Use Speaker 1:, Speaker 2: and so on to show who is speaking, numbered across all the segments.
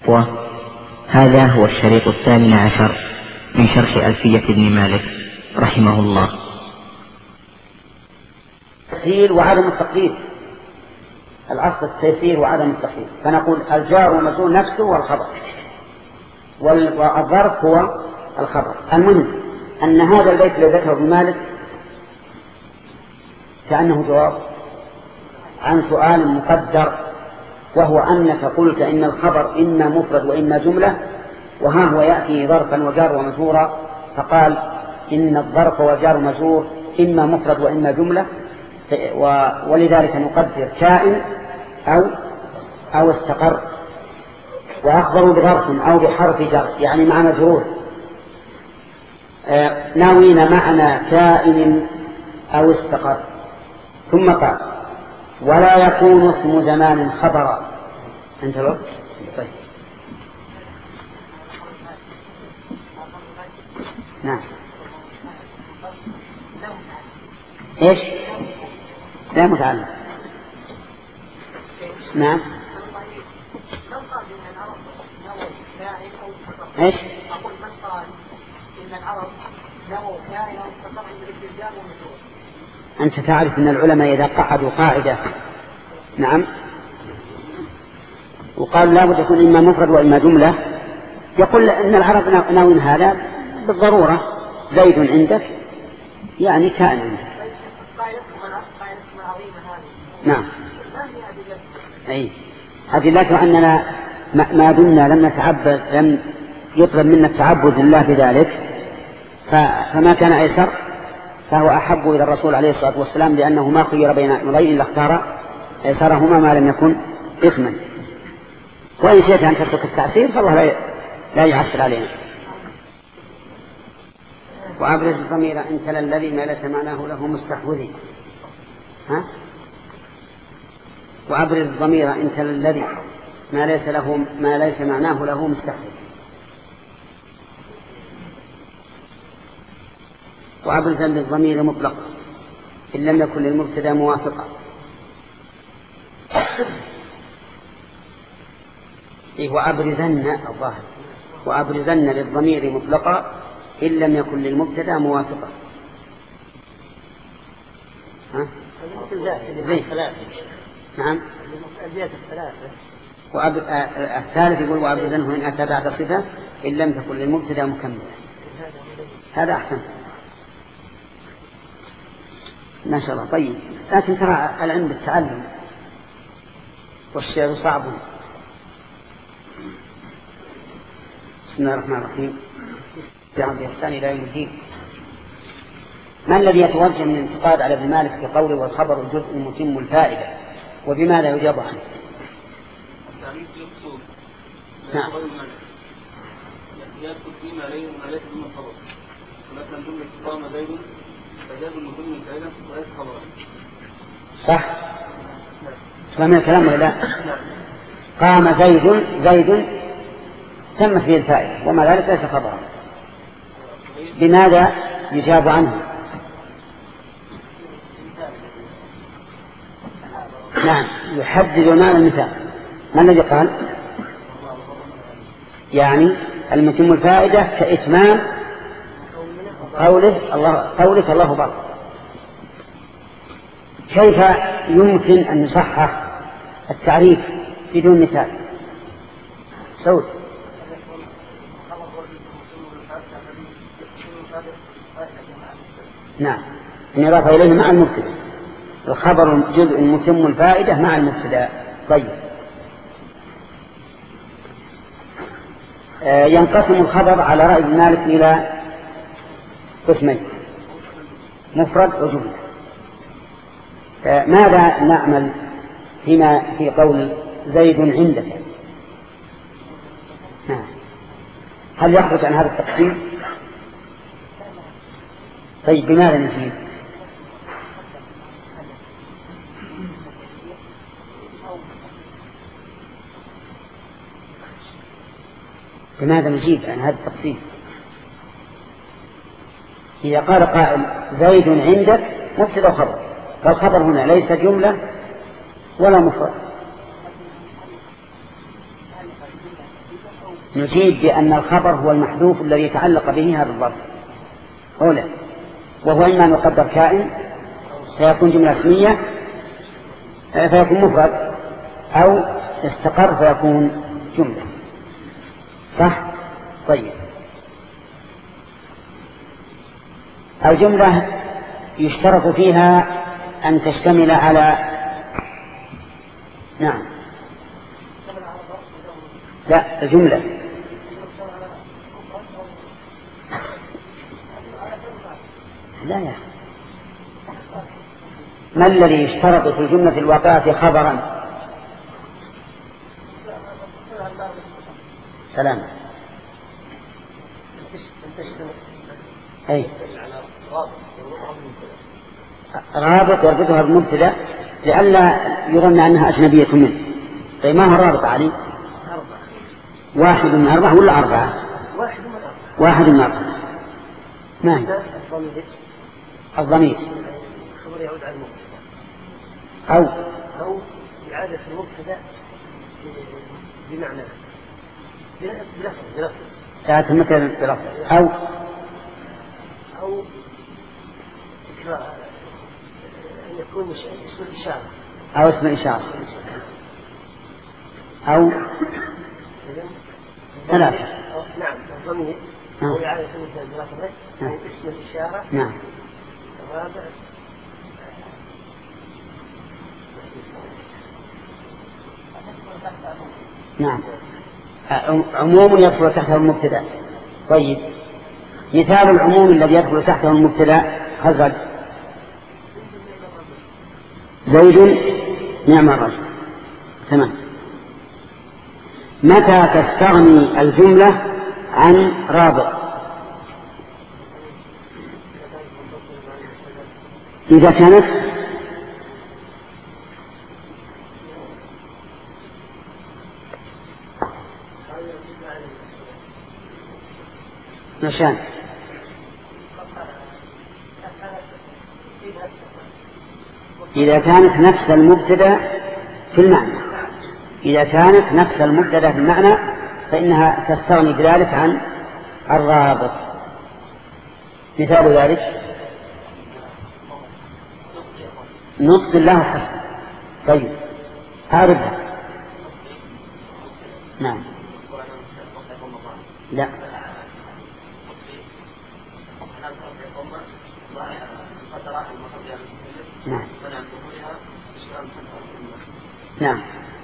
Speaker 1: وهذا هو الشريط 18 من شرح ألفية ابن مالك رحمه الله.
Speaker 2: التسهيل وعدم التقييد، الأصل التيسير وعدم التقييد، فنقول الجار والمجرور نفسه والخبر، والظرف هو الخبر. المهم أن هذا البيت الذي ذكره ابن مالك كأنه جواب عن سؤال مقدر، وهو أنك قلت إن الخبر إما مفرد وإما جملة، وها هو يأتي ظرفا وجار ومجرورا، فقال إن الظرف والجار ومجرور إما مفرد وإما جملة، ولذلك نقدر كائن أو استقر، وأخبروا بظرف أو بحرف جر يعني مع مجرور، ناوين معنى كائن أو استقر. ثم قال ولا يكون اسم زمان خبرا. أنت لو طيب نعم إيش لا متعلم نعم إيش
Speaker 3: أقول من قال إن العرب نووا كائن أو استقر عند الابتداء والمجرور.
Speaker 2: أنت تعرف أن العلماء إذا قعدوا قاعدة نعم وقالوا لا بد يكون إما مفرد وإما جملة، يقول أن العرب ناوين هذا بالضرورة. زيد عندك يعني كائن عندك. نعم أي أدلته أننا ما دمنا لم يطلب منا التعبد لله بذلك، فما كان أيسر فهو أحب إلى الرسول عليه الصلاة والسلام، لأنه ما خير بين أمرين إلا اختار أيسرهما ما لم يكن إثما. وإن شئت أن تترك التعسير فالله لا يعسر علينا. وأبرز الضمير إن تلا الذي ما ليس معناه له مستحوذي. وأبرز الضمير إن تلا الذي ما ليس معناه له مستحوذي. وأبرزا للضمير مطلق إن لم يكن للمبتدا موافقا. وأبرزن للضمير مطلقا إن لم يكن للمبتدا موافقا. نعم الثالث يقول وأبرزنه إن أتى بعد صفة إن لم تكن للمبتدا مكملة. هذا أحسن ما شاء الله. طيب لكن ترى العلم بالتعلم والشيء صعب. بسم الله الرحمن الرحيم. بعد الإحسان إلى يوم الدين. ما الذي يتوجه من الانتقاد على ابن مالك في قوله والخبر الجزء متم الفائدة، وبماذا يجاب عنه؟
Speaker 4: التعريف يقصد
Speaker 2: نعم
Speaker 4: يدخل فيما ليس من الخبر. مثلا جملة قام زيد فزاد المتم الفائدة وليس خبرا.
Speaker 2: صح فمن الكلام ولا لا؟ قام زيد تمت به الفائدة وما ذلك ليس خبرا. بماذا يجاب عنه؟ نعم يحدد معنى المثال. ما الذي قال؟ يعني المتم الفائدة كإتمام قولك الله بار. كيف يمكن أن نصحح التعريف بدون مثال؟ سعود. نعم إن إضافة إليه مع المبتدأ. الخبر جزء متم الفائدة مع المبتدأ. طيب ينقسم الخبر على رأي ابن مالك إلى قسمين مفرد وجملة. ماذا نعمل في قول زيد عندك؟ هل يخرج عن هذا التقسيم؟ طيب بماذا نجيب؟ بماذا نجيب عن هذا التقسيم؟ إذا قال قائل زيد عندك مبتدأ وخبر، فالخبر هنا ليس جملة ولا مفرد. نجيب بأن الخبر هو المحذوف الذي يتعلق به هذا الظرف أولا، وهو إما أن يقدر كائن فيكون جملة اسمية فيكون مفرد، أو استقر فيكون جملة. صح؟ طيب، الجملة يشترط فيها أن تشتمل على نعم لا الجملة لا يا ما الذي يشترط في الجملة الواقعة خبرا؟ سلام. أي رابط يربطها بالمبتدا لئلا يظن أنها أجنبية منه. طيب ما هو الرابط علي؟ واحد من أربعة ولا أربعة؟ واحد من أربعة. ما هي؟ الضمير
Speaker 5: خبر يعود على المبتدا أو إعادة المبتدا بمعنى بلفظ
Speaker 2: إعادة المبتدا بلفظ
Speaker 5: أو تكرار أن يكون اسم الإشارة
Speaker 2: أو اسم الإشارة أو ثلاثة.
Speaker 5: نعم الضمير أو إعادة المبتدا بلفظ أو اسم الإشارة.
Speaker 2: نعم.
Speaker 5: الرابع
Speaker 2: نعم عموم يدخل تحته المبتدا. طيب مثال العموم الذي يدخل تحته المبتدا خزج زيد نعم الرجل. تمام. متى تستغني الجملة عن رابط؟ إذا كانت نشان إذا كانت نفس المبتدا في المعنى. إذا كانت نفس المبتدا في المعنى فإنها تستغني بذلك عن الرابط. مثال ذلك نطق الله حسن. طيب أعرفها. نعم لا نعم نعم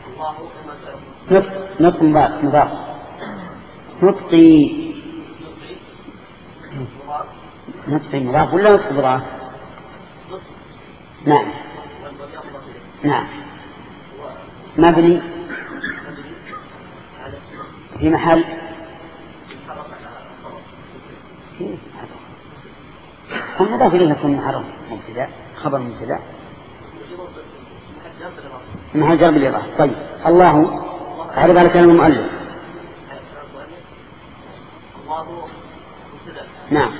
Speaker 2: نطق مضاف نطقي مضاف ولا نطق مضاف؟ نعم نعم مبني في محل المضاف إليه يكون محرم مبتدا خبر مبتدا محل جر بالإضافة. طيب الله أعرف على كلام المؤلف. نعم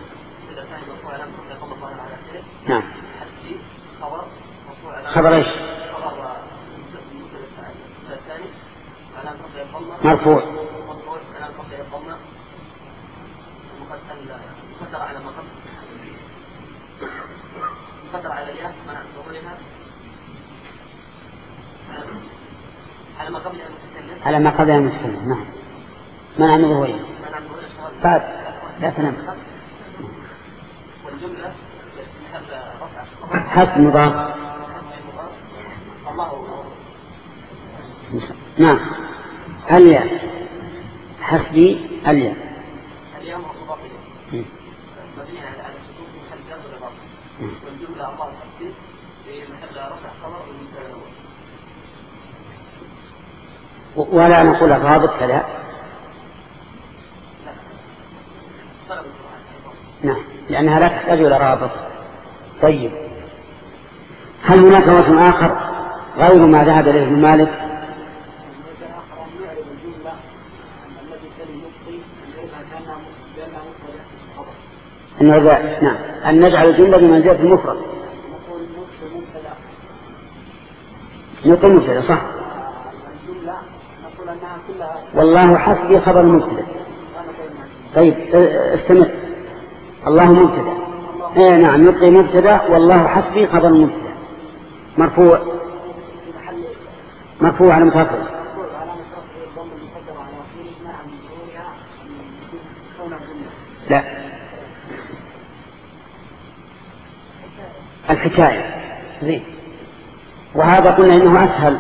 Speaker 2: نعم خبر ايش؟ مرفوع على ما قبلها المتكلم. نعم منع من ظهورها بعد لا تنام. حسب مضاف. نعم الياء حسبي الياء
Speaker 3: مضاف إليه مبني على السكون في محل جر بالإضافة والجملة الله تحديد في محل رفع خبر والمبتدأ الأول.
Speaker 2: ولا نقول الرابط كذا. نعم لأنها لا تحتاج إلى رابط. طيب هل هناك وجه آخر غير ما ذهب إليه ابن مالك؟ نعم أن نجعل الجملة بمنزلة المفرد. نقول مبتدا صح. والله حسبي خبر مبتدأ. طيب استمر. الله مبتدأ. نعم يبقي مبتدأ والله حسبي خبر مبتدأ مرفوع على متأخر. لا الحكاية زين. وهذا قلنا إنه أسهل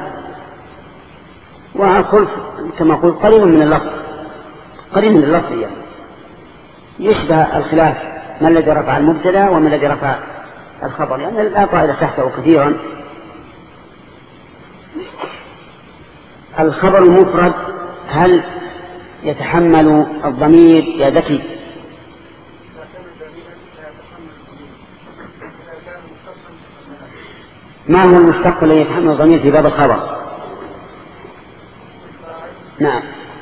Speaker 2: وأقول كما قلت قريب من اللفظ يعني. يشبه الخلاف ما الذي رفع المبتدا وما الذي رفع الخبر يعني لا طائل تحته كثيرا. الخبر المفرد هل يتحمل الضمير يا ذكي؟ ما هو المشتق الذي يتحمل الضمير في باب الخبر؟ نعم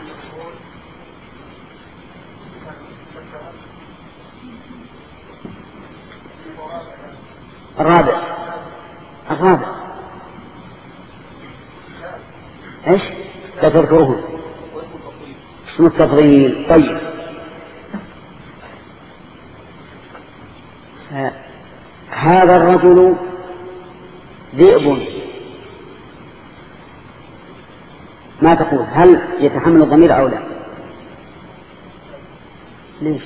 Speaker 2: الرابع ايش لا تذكره اسم التفضيل. طيب هذا الرجل ذئب ما تقول هل يتحمل الضمير أو لا؟ ليش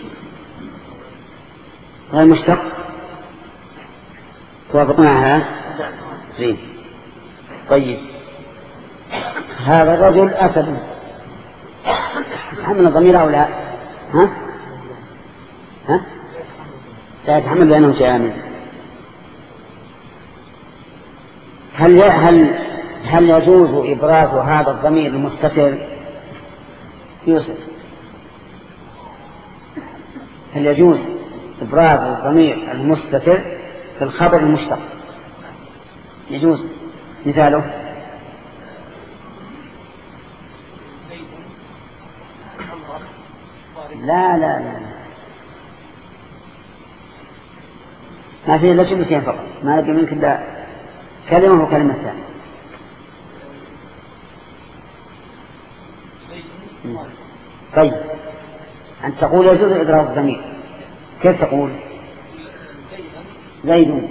Speaker 2: غير مشتق؟ توافقون على زين. طيب هذا الرجل أسد يتحمل الضمير أو لا؟ لا يتحمل لأنه جامد. هل يجوز إبراز هذا الضمير المستتر يوسف؟ هل يجوز إبراز الضمير المستتر في الخبر المشتق؟ يجوز. مثاله لا ما فيه إلا جملتين فقط ما نبي منك إلا كلمة وكلمة ثانية. طيب أن تقول يجوز إبراز الضمير كيف تقول؟ زيد.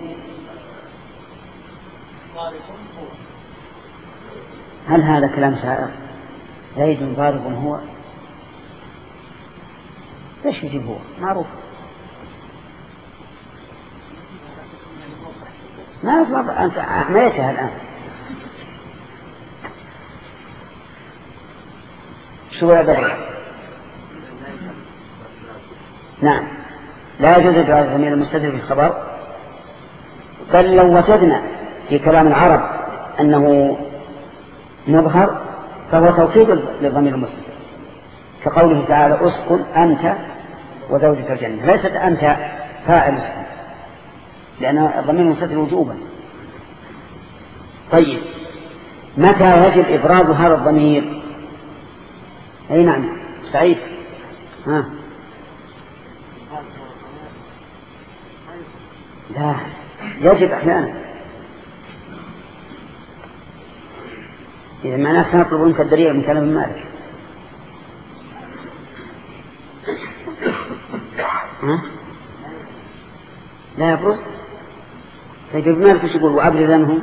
Speaker 2: هل هذا كلام شاعر؟ زيد ضارب هو ليش يجيب هو معروف ما أطلع أنت أحميتها الآن. شو هذا؟ نعم لا يجوز إبراز الضمير المستتر في الخبر بل لو وجدنا في كلام العرب أنه مظهر فهو توكيد للضمير المستتر كقوله تعالى اسكن أنت وزوجك الجنة. ليست أنت فاعل اسكن لأن الضمير المستتر وجوبا. طيب متى يجب إبراز هذا الضمير؟ أي نعم سعيد لا يجب أحيانا إذا ما ناس نطلب منك الدليل من كلام مالك لا يبرز. طيب مالك ايش يقول؟ وأبرزنهم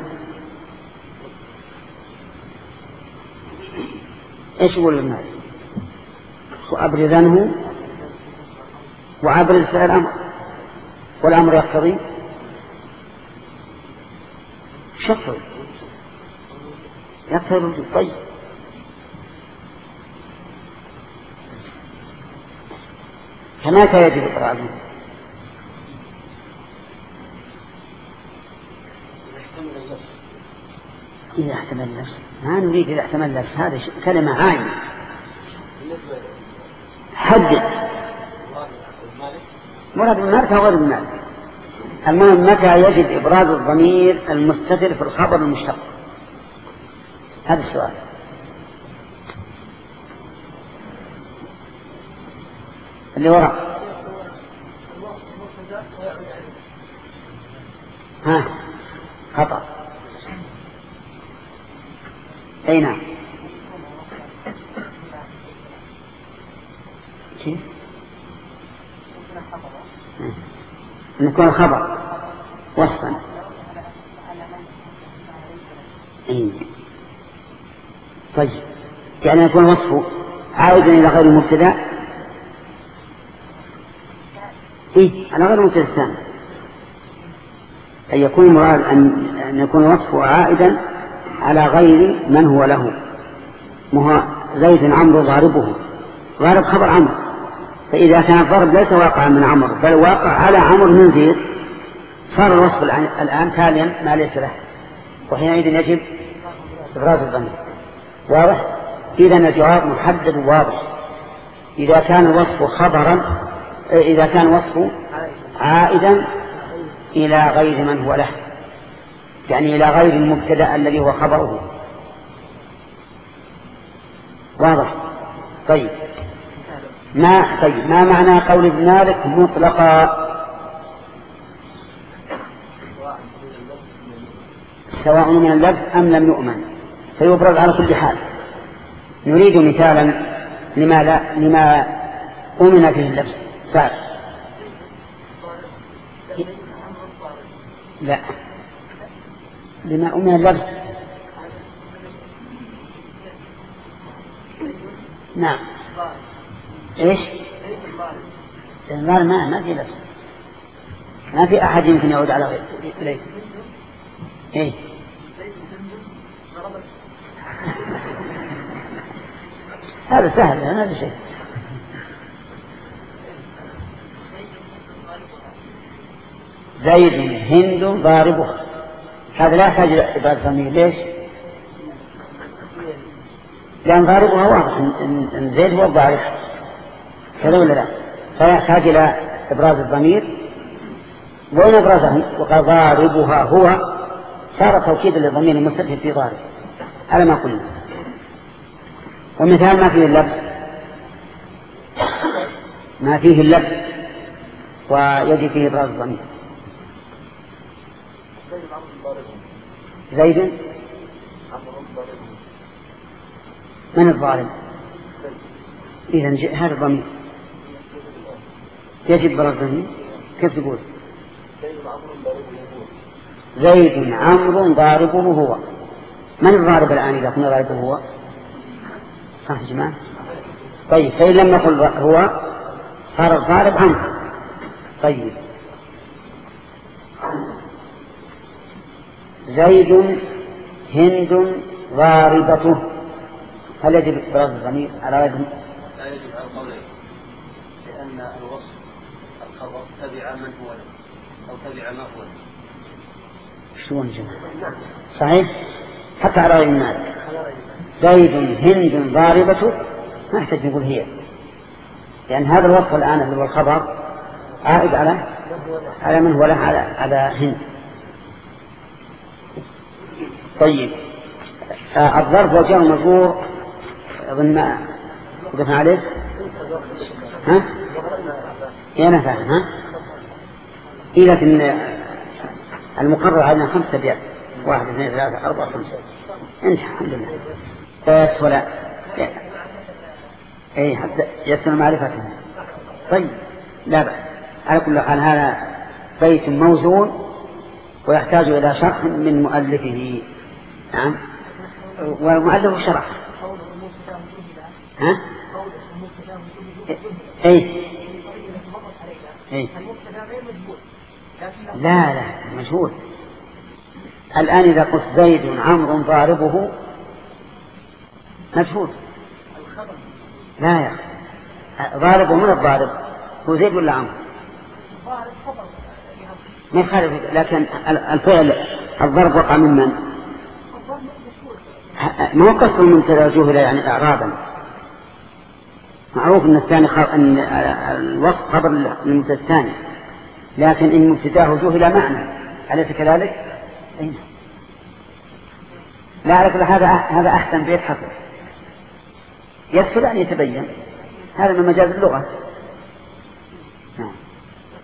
Speaker 2: ايش يقول المالك؟ وأبرزنه وأبرز فعل الأمر والأمر يقتضي شطر يقتضي الوجود. طيب فمتى يجب إبرازه؟ إذا احتمل النفس. ما نريد إذا احتمل النفس هذا كلمة عامة حدد مراد المالك أو غير المالك. المهم متى يجب إبراز الضمير المستتر في الخبر المشتق؟ هذا السؤال. اللي وراء خطأ. أي نعم كيف؟ أن يكون الخبر وصفا. طيب يعني يكون وصفه عائدا إلى غير المبتدأ على غير المبتدأ الثاني، أن يكون المراد أن يكون وصفه عائدا على غير من هو له. زيد عمرو ضاربه، ضارب خبر عمرو، فإذا كان الضرب ليس واقعا من عمرو بل واقع على عمرو من زيد صار الوصف الآن تاليا ما ليس له، وحينئذ يجب إبراز الضمير. واضح؟ إذا الجواب محدد واضح. إذا كان الوصف خبرا، إذا كان وصفه عائدا إلى غير من هو له، يعني إلى غير المبتدأ الذي هو خبره. واضح؟ طيب ما معنى قول ابن مالك مطلقا؟ سواء من اللفظ أم لم يؤمن فيبرز على كل حال. نريد مثالا لما أؤمن فيه اللفظ. سعد لا، لما أؤمن اللفظ. نعم. إيش؟ الظالم ما في لفظ، ما في أحد يمكن يعود على غيره. إليه إيه؟ هذا سهل، هذا شيء. زيد هند ضاربه، هذا لا يحتاج إلى إبراز ضمير. ليش؟ لأن ضاربها واضح إن زيد هو الضارب، كذا ولا لا؟ فيحتاج إلى إبراز الضمير. وين إبرازه؟ وقال ضاربها هو، صار توكيدا للضمير المستتر في ضارب على ما قلنا. ومثال ما فيه اللبس، ما فيه اللبس ويجي فيه إبراز الضمير. زيد من الظالم؟ إذن هذا الضمير يجب إبراز الضمير. كيف تقول؟ زيد عمرو ضاربه هو. من الضارب الآن إذا كنا ضاربه هو؟ صح يا جماعة؟ طيب فإن لم نقل هو صار الضارب عمرو. طيب زيد هند ضاربته، هل يجب إبراز الضمير على غير؟
Speaker 4: لا يجب على القولين، لأن الوصف الخبر تبع من هو له أو تبع ما هو له.
Speaker 2: شو جماعة؟ صحيح؟ حتى على غير مالك. زيد هند ضاربته ما يحتاج نقول هي، لأن هذا الوصف الآن اللي هو الخبر عائد على من هو له، على هند. طيب الظرف والجار والمجرور أظن ما دفع عليه. ها؟ يا نفهم. ها؟ لكن المقرر علينا 5 أبيات، 1 2 3 4 5 انتهى الحمد لله. بس ولا اي حتى يسمى معرفتهم. طيب لا بأس. على كل حال هذا بيت موزون ويحتاج إلى شرح من مؤلفه. نعم. والمؤلف شرح. ها؟ اي لا مجهول. الآن إذا قلت زيد عمرو ضاربه مجهول. لا يا ضاربه من الضارب هو زيد ولا عمرو؟ ما يخالف، لكن الفعل الضرب وقع من من؟ ما هو قصر من تجاهله يعني إعرابا. معروف أن الثاني أن الوصف خبر للمبتدا الثاني، لكن إن مبتداه جهل معنى، أليس كذلك؟ لا أعرف. هذا أحسن بيت حصر يسهل أن يتبين. هذا من مجاز اللغة.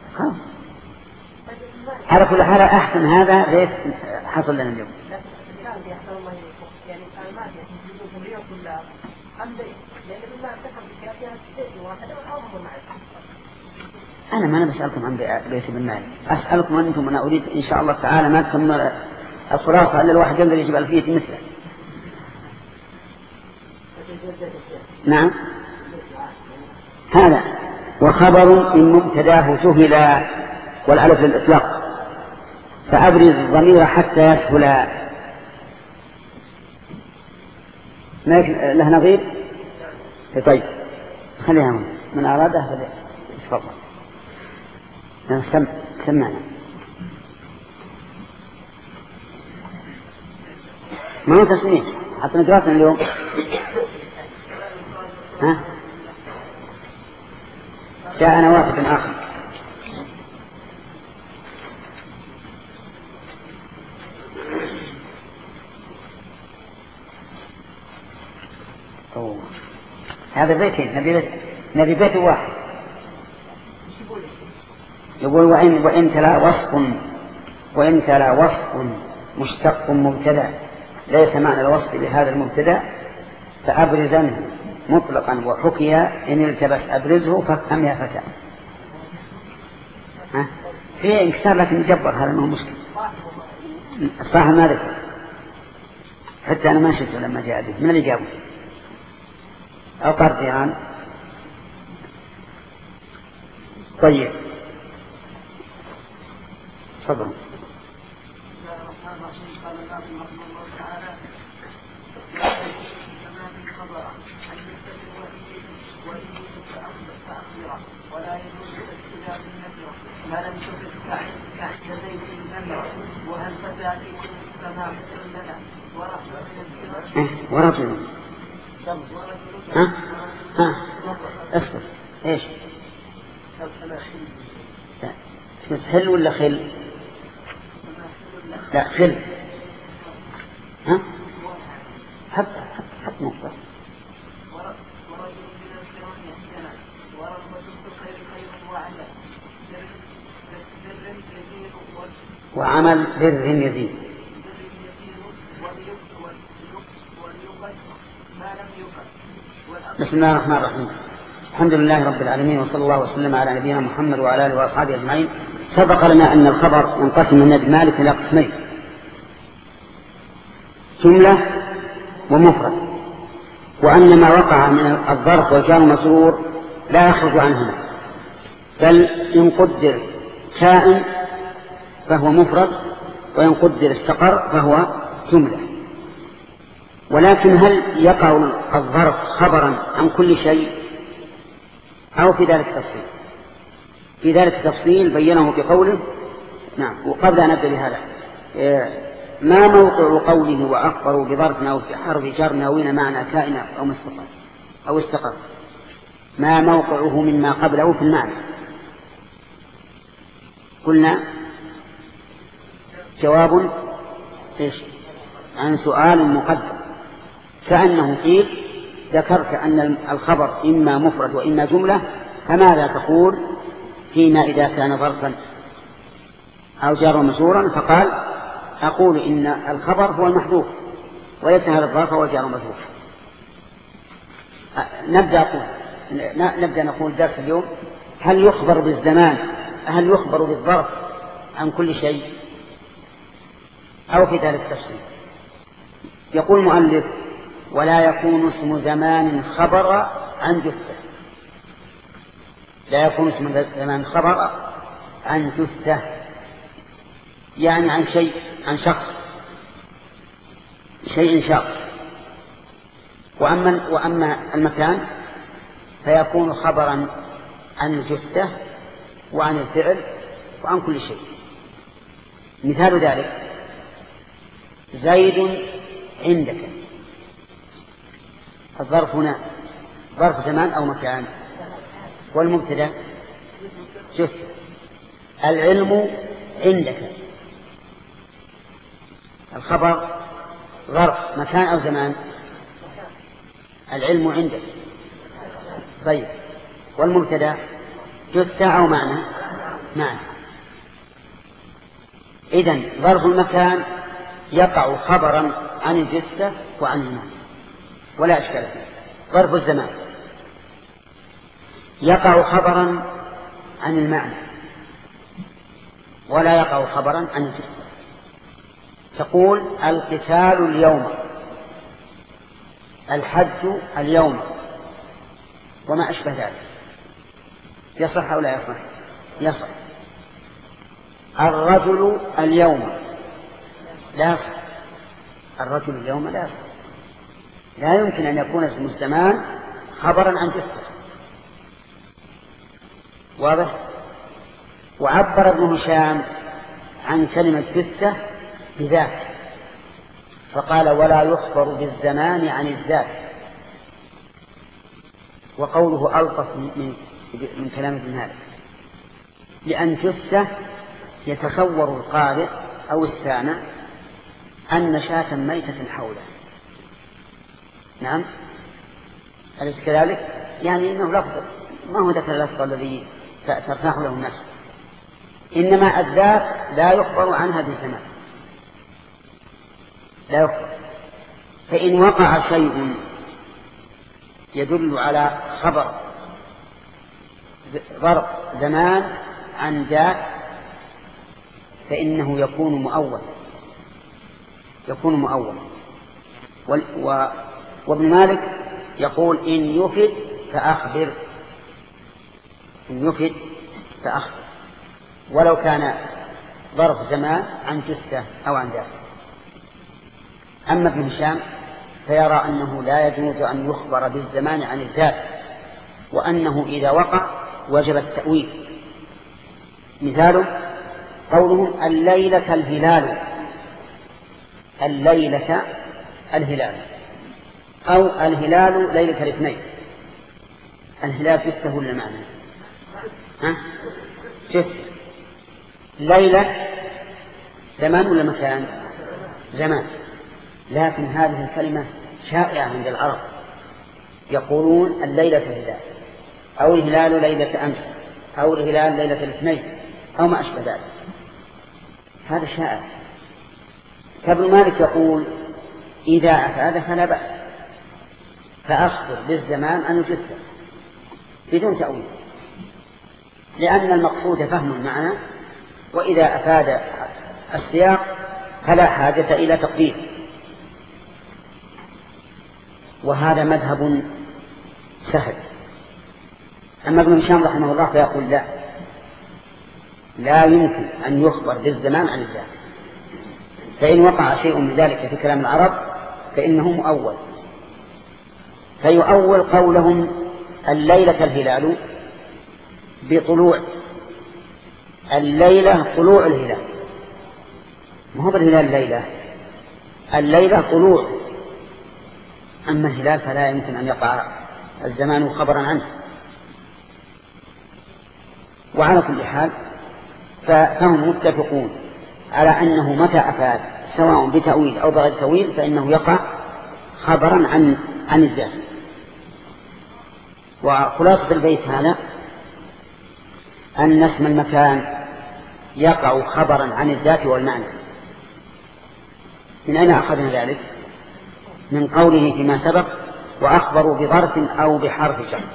Speaker 2: على كل حال أحسن هذا بيت حصل لنا اليوم.
Speaker 5: عندي أحسن الله يوفق يعني أنا ما أدري يجوز الرياض ولا عندي لأن بالله ذكر بكافيها شيء واحد أو أمر معي.
Speaker 2: أنا ما بسألكم عن بيت بالمال، أسألكم أنتم. أنا أريد إن شاء الله تعالى ما تكمل الخلاصة إلا الواحد يقدر يجيب ألفية مثله. نعم هذا وخبر إن مبتداه سهلا والألف للإطلاق فأبرز الضمير حتى يسهلا. له نظير؟ طيب خليها من أراده فليتفضل. سمعنا ما هو تسميع حتى ندرسنا اليوم. ها جاءنا واحد آخر هذا بيتين نبي بيت واحد. يقول وإن تلا وصف مشتق مبتدأ ليس معنى الوصف لهذا المبتدأ فأبرزنه مطلقا وحكي إن التبس أبرزه فافهم يا فتى. فيه انكسار لكن يجبر هذا ما هو مشكل. الصاحب ما ذكر حتى أنا ما شفته لما جاء به. من اللي جابه؟ أو قرديان. طيب تفضل.
Speaker 3: ولا يجوز الاستدلال بالنكره ما لم يشرك كعند زيد النمر وهل فتى كما لنا
Speaker 2: ورجل اصبر ايش حل ولا خل؟ لا خل. حط نقطة. وعمل بر يزيد. بسم الله الرحمن الرحيم. الحمد لله رب العالمين وصلى الله وسلم على نبينا محمد وعلى آله وأصحابه أجمعين. سبق لنا أن الخبر ينقسم من النبي مالك إلى قسمين: جملة ومفرد، وأن ما وقع من الظرف والجار والمجرور لا يخرج عنهما، بل إن قدر كائن فهو مفرد وإن قدر استقر فهو جملة. ولكن هل يقع الظرف خبرا عن كل شيء أو في ذلك تفصيل؟ في ذلك تفصيل بينه بقوله. نعم. وقبل أن نبدأ بهذا ما موقع قوله وأخبروا بظرف أو في حرف جر ناوين معنى كائن أو مستقر أو استقر؟ ما موقعه مما قبله في المعنى؟ قلنا جواب إيش عن سؤال مقدم، كأنه قيل ذكرت أن الخبر إما مفرد وإما جملة، فماذا تقول فيما إذا كان ظرفا أو جار ومجرورا؟ فقال أقول إن الخبر هو المحذوف وليس هذا الظرف هو الجار والمجرور. نبدأ نقول درس اليوم: هل يخبر بالزمان، هل يخبر بالظرف عن كل شيء أو في ذلك تفصيل؟ يقول المؤلف: ولا يكون اسم زمان خبر عن جثة. لا يكون اسم زمان خبر عن جثة، يعني عن شيء، عن شخص، شيء شخص. وأما المكان فيكون خبرا عن الجثة وعن الفعل وعن كل شيء. مثال ذلك: زيد عندك. الظرف هنا ظرف زمان أو مكان، والمبتدأ جثة. العلم عندك. الخبر ظرف مكان أو زمان؟ العلم عندك. طيب، والمبتدأ جثة أو معنى؟ معنى. إذن ظرف المكان يقع خبرا عن الجثة وعن المعنى ولا إشكال فيه. ظرف الزمان يقع خبرا عن المعنى ولا يقع خبرا عن الجثة. تقول القتال اليوم، الحج اليوم، وما أشبه ذلك، يصح أو لا يصح؟ يصح. الرجل اليوم لا يصح، الرجل اليوم لا يصح، لا يمكن أن يكون اسم الزمان خبرا عن جثة. واضح؟ وعبر ابن هشام عن كلمة جثة بذات، فقال ولا يخبر بالزمان عن الذات، وقوله ألطف من كلام ابن مالك، لأن جثة يتصور القارئ أو السامع أن شاة ميتة حوله. نعم أليس كذلك؟ يعني إنه لفظ ما هو ذاك اللفظ الذي ترتاح له النفس، إنما الذات لا يخبر عنها بالزمان، لا يخبر. فإن وقع شيء يدل على خبر ظرف زمان عن ذات فإنه يكون مؤول، يكون مؤول. وابن مالك يقول إن يفد فأخبر، إن يفد فأخبر، ولو كان ظرف زمان عن جثة أو عن ذات. أما ابن هشام فيرى أنه لا يجوز أن يخبر بالزمان عن الذات، وأنه إذا وقع وجب التأويل. مثاله قولهم الليلة الهلال، الليلة الهلال، أو الهلال ليلة الاثنين. الهلال جثة ولا معنى؟ جثة. ليلة زمان ولا مكان؟ زمان. لكن هذه الكلمة شائعة عند العرب، يقولون الليلة الهلال، أو الهلال ليلة أمس، أو الهلال ليلة الاثنين، أو ما أشبه ذلك. هذا شائع. فابن مالك يقول إذا أفاد فلا بأس، فأخبر بالزمان عن الجثة بدون تأويل، لأن المقصود فهم المعنى، وإذا أفاد السياق فلا حاجة إلى تقدير. وهذا مذهب سهل. أما ابن هشام رحمه الله فيقول لا يمكن أن يخبر بالزمان عن الذات، فإن وقع شيء من ذلك في كلام العرب فإنه مؤول. فيؤول قولهم الليلة الهلال بطلوع الليلة، طلوع الهلال، ما هو بالهلال الليلة، الليلة طلوع. أما الهلال فلا يمكن أن يقع الزمان خبرا عنه. وعلى كل حال فهم متفقون على أنه متى أفاد سواء بتأويل أو بغير تأويل فإنه يقع خبرا عن الذات. وخلاصة البيت هذا أن اسم المكان يقع خبرا عن الذات والمعنى. من أين أخذنا ذلك؟ من قوله فيما سبق وأخبروا بظرف أو بحرف جر.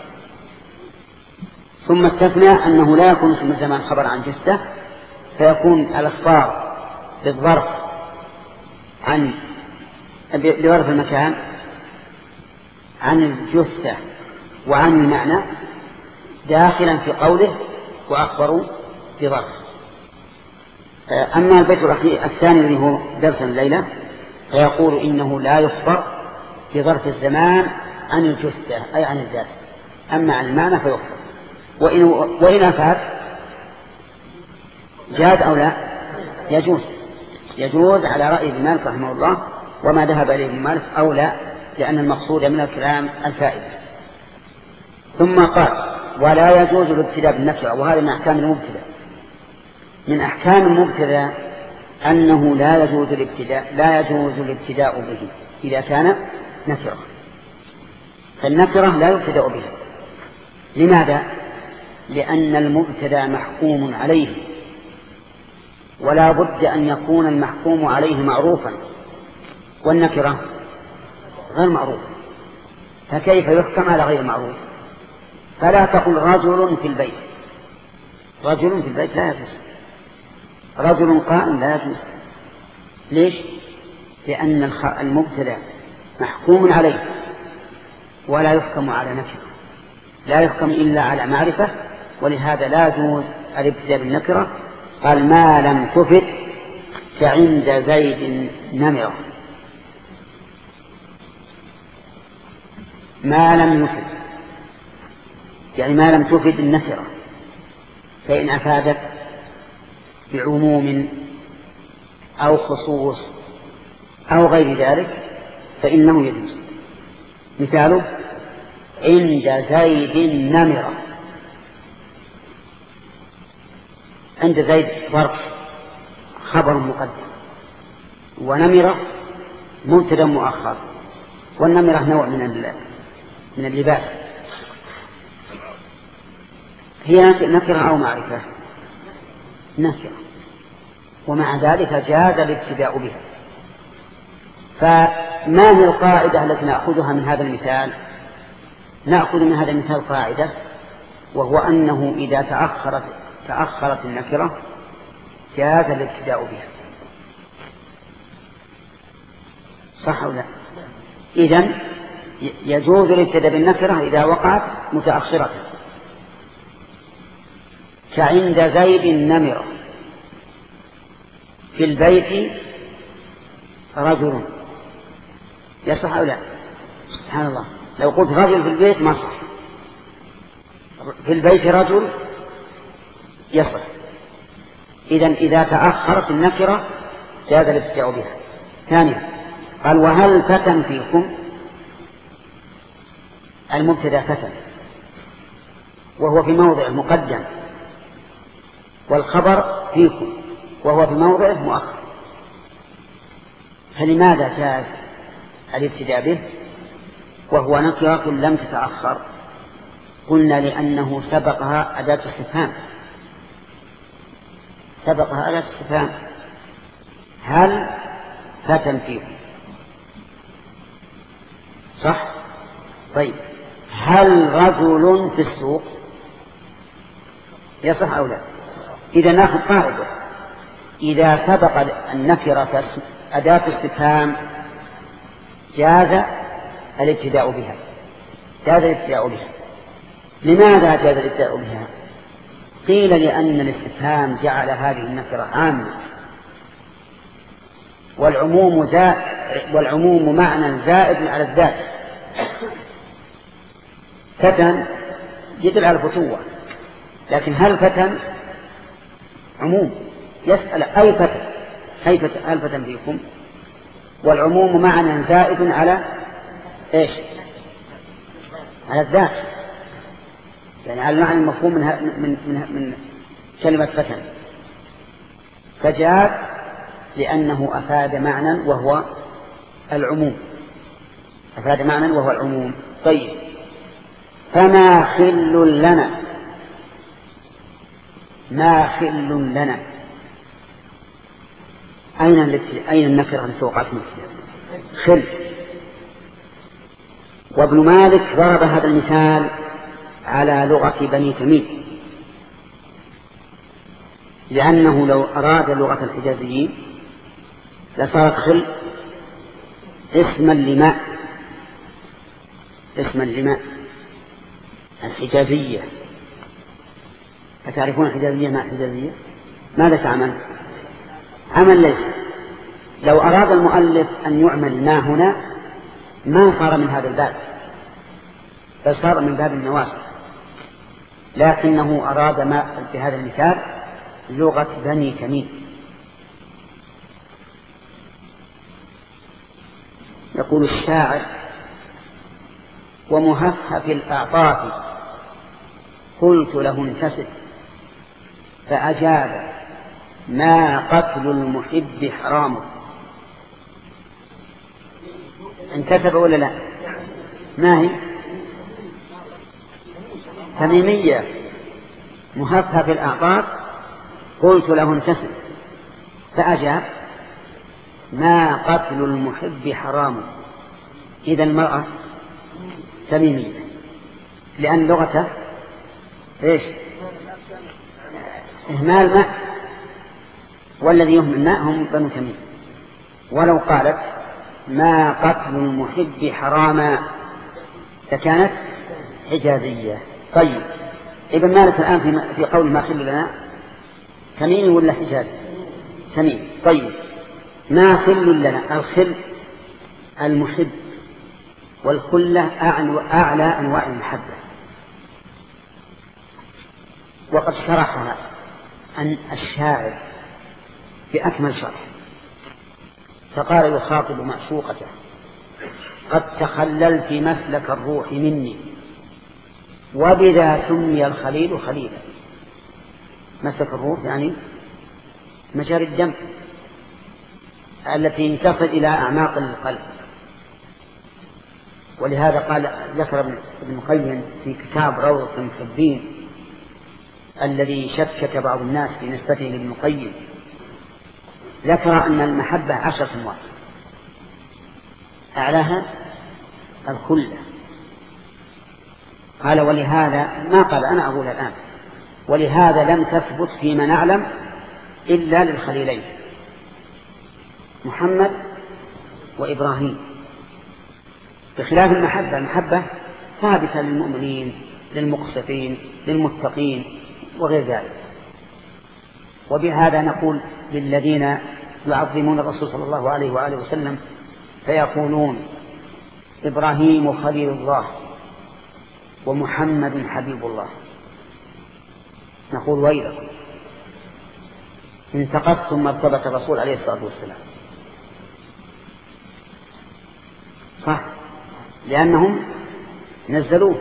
Speaker 2: ثم استثنى أنه لا يكون اسم الزمان خبر عن جثة، فيكون الأخبار بالظرف عن بظرف المكان عن الجثة وعن المعنى داخلا في قوله وأخبروا بظرف. أما البيت الأخير الثاني الذي هو درس الليلة فيقول إنه لا يخبر بظرف الزمان عن الجثة أي عن الذات، أما عن المعنى فيخبر. وإن أفاد جاز أو لا؟ يجوز على رأي ابن مالك رحمه الله، وما ذهب إليه ابن مالك أو لا، لأن المقصود من الكلام الفائدة. ثم قال ولا يجوز الابتداء بالنكرة، وهذا من أحكام المبتدأ. من أحكام المبتدأ أنه لا يجوز الابتداء به إذا كان نكرة، فالنكرة لا يبتدأ بها. لماذا؟ لأن المبتدأ محكوم عليه، ولا بد أن يكون المحكوم عليه معروفا، والنكرة غير معروفة، فكيف يحكم على غير معروف؟ فلا تقل رجل في البيت، رجل في البيت لا يجوز، رجل قائم لا يجوز. ليش؟ لأن المبتدأ محكوم عليه ولا يحكم على نكرة، لا يحكم إلا على معرفة، ولهذا لا يجوز الابتداء بالنكرة. قال ما لم تفد فعند زيد نمرة، ما لم يفد يعني ما لم تفد النكرة، فإن أفادت بعموم أو خصوص أو غير ذلك فإنه يجوز. مثاله عند زيد نمرة، عند زيد ظرف خبر مقدم، ونمرة مبتدا مؤخر، والنمرة نوع من اللباس، هي نكرة أو معرفة؟ نكرة، ومع ذلك جاز الابتداء بها. فما هي القاعدة التي نأخذها من هذا المثال؟ نأخذ من هذا المثال قاعدة، وهو أنه إذا تأخرت النكرة جاز الابتداء بها. صح ولا؟ إذن يجوز الابتداء بالنكرة إذا وقعت متأخرة، كعند زيد نمرة، في البيت رجل، يصح أو لا؟ سبحان الله، لو قلت رجل في البيت ما صح، في البيت رجل يصح. إذن إذا تأخرت النكرة جاز الابتداء بها. ثانيا قال وهل فتن فيكم؟ المبتدأ فتن وهو في موضع مقدم، والخبر فيكم وهو في موضع مؤخر، فلماذا جاز الابتداء به وهو نكرة لم تتأخر؟ قلنا لأنه سبقها أداة استفهام، سبقها أداة استفهام هل فتن فيكم، صح؟ طيب هل رجل في السوق؟ يصح أو لا؟ إذا نأخذ قاعدة، إذا سبق النكرة أداة استفهام جاز الابتداء بها، جاز الابتداء بها. لماذا جاز الابتداء بها؟ قيل لأن الاستفهام جعل هذه النكرة عامة، والعموم معنى زائد على الذات. فتن يدل على الفتوة، لكن هل فتن عموم، يسأل أي فتن، هل فتن فيكم، والعموم معنى زائد على إيش؟ على الذات، يعني على المعنى المفهوم من كلمة فتن، فجاء لأنه أفاد معنى وهو العموم، أفاد معنى وهو العموم. طيب فما خل لنا، ما خل لنا، أين النكرة التي وقعت خل. وابن مالك ضرب هذا المثال على لغة بني تميم، لأنه لو أراد لغة الحجازيين لصارت خل اسما لماء، اسما لماء الحجازية. أتعرفون الحجازية؟ ما الحجازية؟ ماذا تعمل؟ عمل ليس. لو أراد المؤلف أن يعمل ما هنا ما صار من هذا الباب، بل صار من باب النواسخ، لكنه أراد ما في هذا المثال لغة بني تميم. يقول الشاعر ومهفهف الأعطاف قلت له انتسب، فأجاب ما قتل المحب حرام. انتسب ولا لا؟ ما هي؟ تميمية، مهفهف الأعطاف قلت له انتسب، فأجاب ما قتل المحب حرام. إذا المرأة تميمية، لأن لغته إيش؟ إهمال ماء، والذي يهمل الماء هم بنو تميم. ولو قالت ما قتل المحب حراما فكانت حجازية. طيب ابن مالك الآن في قول ما خل لنا تميمي ولا حجازي؟ تميمي. طيب ما خل لنا، الخل المحب، والخلة أعلى أنواع المحبة. وقد شرحها أن الشاعر بأكمل شرح، فقال يخاطب معشوقته قد تخللت مسلك الروح مني وبذا سمي الخليل خليلا. مسلك الروح يعني مجاري الدم التي تصل إلى أعماق القلب. ولهذا قال ذكر ابن القيم في كتاب روضة المحبين الذي شكك بعض الناس في نسبته لابن القيم، ذكر أن المحبة 10 أنواع، أعلاها الخلة. قال ولهذا ما قال أنا أقول الآن، ولهذا لم تثبت فيما نعلم إلا للخليلين محمد وإبراهيم، بخلاف المحبة ثابتة للمؤمنين للمقسطين للمتقين وغير ذلك. وبهذا نقول للذين يعظمون الرسول صلى الله عليه وآله وسلم فيقولون إبراهيم خليل الله ومحمد حبيب الله، نقول ويلكم انتقصتم مرتبة الرسول عليه الصلاة والسلام. صح، لأنهم نزلوه.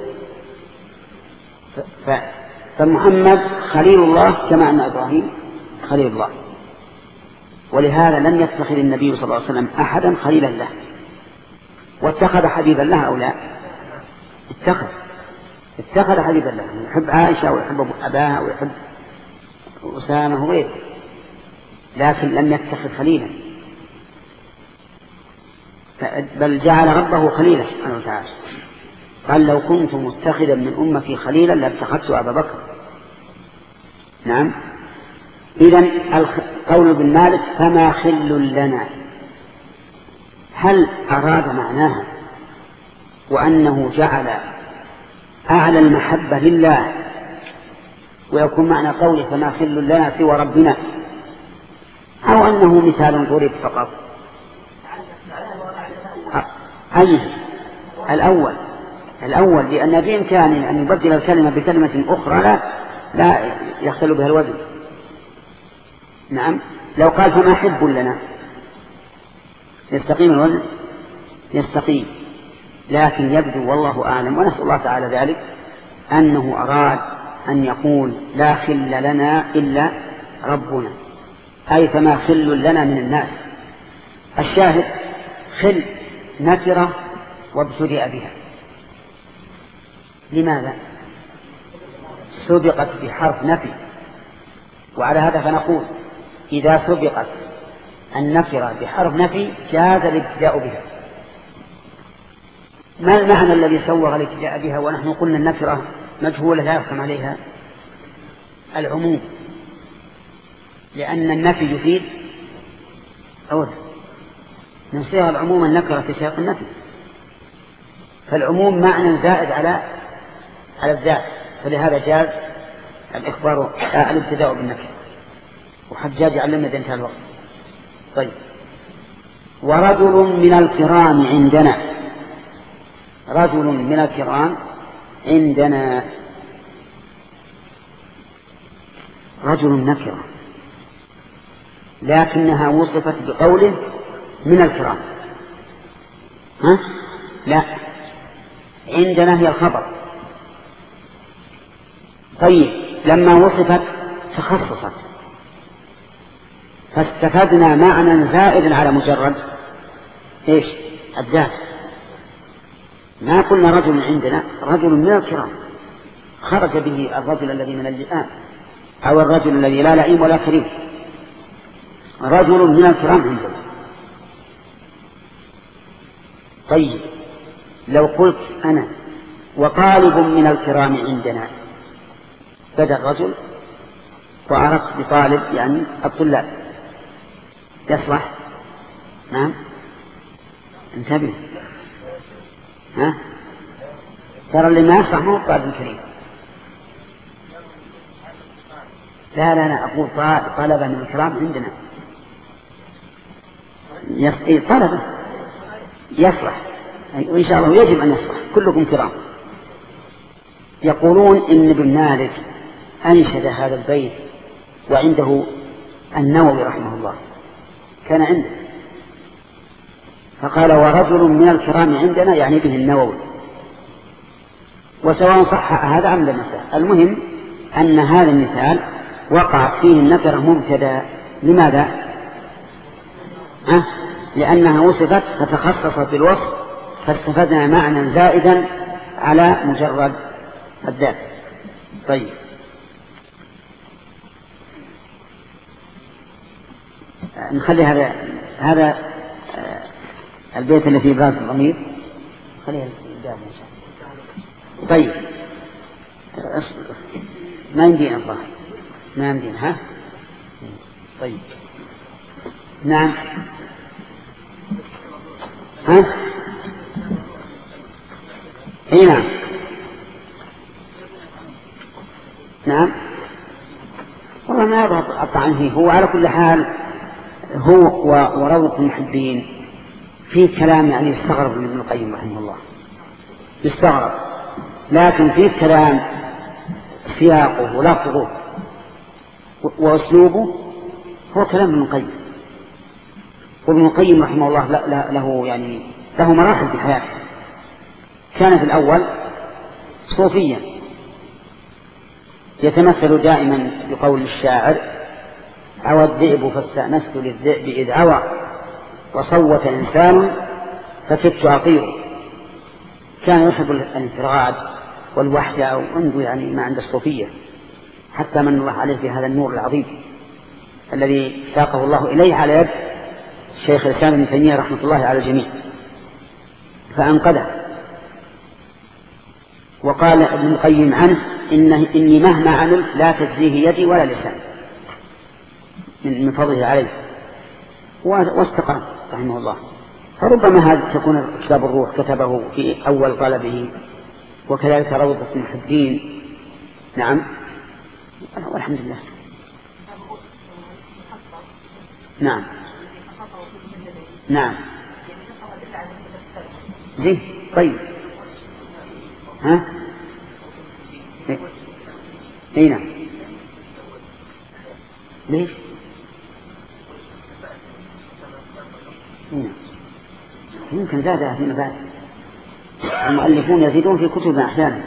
Speaker 2: فمحمد خليل الله كما أن إبراهيم خليل الله. ولهذا لم يتخذ النبي صلى الله عليه وسلم أحدا خليلا له. واتخذ حبيبا له أو لا؟ اتخذ حبيبا له، يحب عائشة ويحب أباها ويحب أسامة وغيره، لكن لم يتخذ خليلا، بل جعل ربه خليلا سبحانه وتعالى. قال لو كنت متخذا من أمتي خليلا لاتخذت أبا بكر. نعم. إذن قول ابن مالك فما خل لنا، هل أراد معناها وأنه جعل أعلى المحبة لله ويكون معنى قوله فما خل لنا سوى ربنا، أو أنه مثال ضرب فقط؟ أي الأول لأن بإمكانه أن يبدل الكلمة بكلمة أخرى لا يختل بها الوزن. نعم. لو قال فما حب لنا يستقيم الوزن؟ يستقيم. لكن يبدو والله أعلم ونسأل الله تعالى ذلك أنه أراد أن يقول لا خل لنا إلا ربنا، أي فما خل لنا من الناس. الشاهد خل نكرة وابتدأ بها. لماذا؟ سبقت بحرف نفي، وعلى هذا فنقول إذا سبقت النكرة بحرف نفي جاز الابتداء بها. ما المعنى الذي سوغ الابتداء بها ونحن قلنا النكرة مجهولة لا يحكم عليها؟ العموم، لأن النفي يفيد أولا من صيغ العموم النكرة في سياق النفي، فالعموم معنى زائد على الذات، فلهذا جاز الإخبار الابتداء بالنكرة. وحجاج علمنا ذي انتهى الوقت. طيب ورجل من الكرام عندنا، رجل من الكرام عندنا، رجل نكرة لكنها وصفت بقوله من الكرام. لا، عندنا هي الخبر. طيب لما وصفت تخصصت، فاستفدنا معنى زائدا على مجرد ايش؟ الذات. ما قلنا رجل عندنا، رجل من الكرام خرج به الرجل الذي من اللئام أو الرجل الذي لا لئيم ولا كريم، رجل من الكرام عندنا. طيب لو قلت أنا وطالب من الكرام عندنا، بدأ الرجل وعرفت بطالب يعني الطلاب، يصلح؟ نعم انتبه، ها ترى اللي ما يصلح مو الطالب الكريم. لا أقول طلبة من الكرام عندنا، طلبة يصلح وإن شاء الله يجب أن يصلح، كلكم كرام. يقولون إن ابن مالك أنشد هذا البيت وعنده النووي رحمه الله كان عنده، فقال ورجل من الكرام عندنا يعني به النووي، وسواء صح هذا أم لم يصح، المهم أن هذا المثال وقعت فيه النكرة مبتدا. لماذا؟ لأنها وصفت فتخصصت بالوصف، فاستفدنا معنى زائدا على مجرد الذات. طيب نخلي هذا البيت اللي فيه براس الضمير خليها قدام إن شاء الله. طيب ما يمدينا الظاهر، ما يمدينا، ها؟ طيب نعم، ها؟ اي نعم، نعم والله ما يظهر الطعن فيه. هو على كل حال هو وروضة المحبين في كلام يعني يستغرب من ابن القيم رحمه الله، يستغرب، لكن في كلام سياقه ولفظه واسلوبه هو كلام ابن القيم. وابن القيم رحمه الله له يعني له مراحل في حياته. كان في الأول صوفيا يتمثل دائما بقول الشاعر: عوى الذئب فاستأنست للذئب إذ عوى، وصوت إنسان فكدت أطير. كان يحب الانفراد والوحدة، وعنده يعني ما عند الصوفية، حتى من الله عليه بهذا النور العظيم الذي ساقه الله إليه على يد شيخ الإسلام ابن تيمية رحمة الله على الجميع فأنقذه. وقال ابن القيم عنه: إني مهما عملت لا تجزيه يدي ولا لسان، من فضله عليه، واستقام رحمه الله. فربما هذا تكون كتاب الروح كتبه في أول طلبه، وكذلك روضة المحبين. نعم والحمد لله. نعم نعم زين. طيب ها اي نعم. ليش؟ يمكن زادها فيما بعد، المؤلفون يزيدون في كتبنا أحيانا.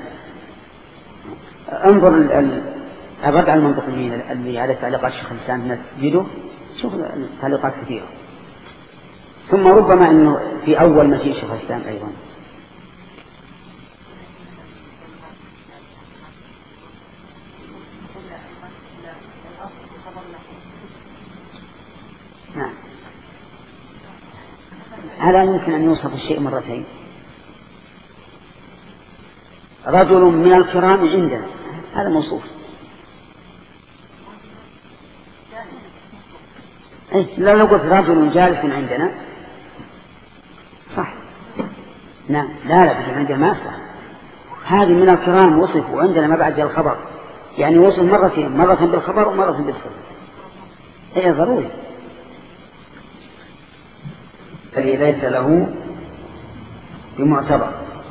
Speaker 2: انظر الرد على المنطقيين اللي على تعليقات الشيخ الإسلام تجده، شوف تعليقات كثيرة. ثم ربما أنه في أول مجيء الشيخ الإسلام أيضا. نعم هذا يمكن أن يوصف الشيء مرتين. رجل من الكرام عندنا، هذا موصوف. لو قلت رجل جالس عندنا صح. نعم لا بس عندنا ما صح. هذه من الكرام وصف، وعندنا ما بعد الخبر، يعني وصف مرتين، مرة بالخبر ومرة بالصفة. هي ضروري الذي ليس له بمعتبر.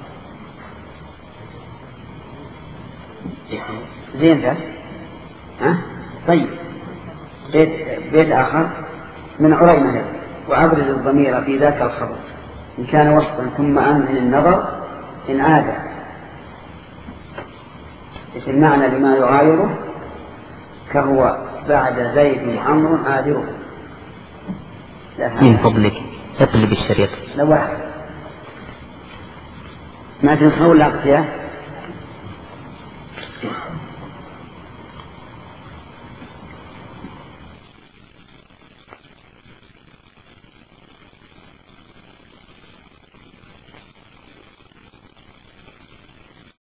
Speaker 2: زين ذا طيب بيت آخر من عريمة: وأبرز الضمير في ذاك الخبر إن كان وصفا ثم أمهل النظر إن عاد. إيش المعنى لما يغايره؟ كهو بعد زيد عمرو عادره.
Speaker 1: من فضلك اقلب الشريط
Speaker 2: لو أحسن ما تنسوا الأقتياه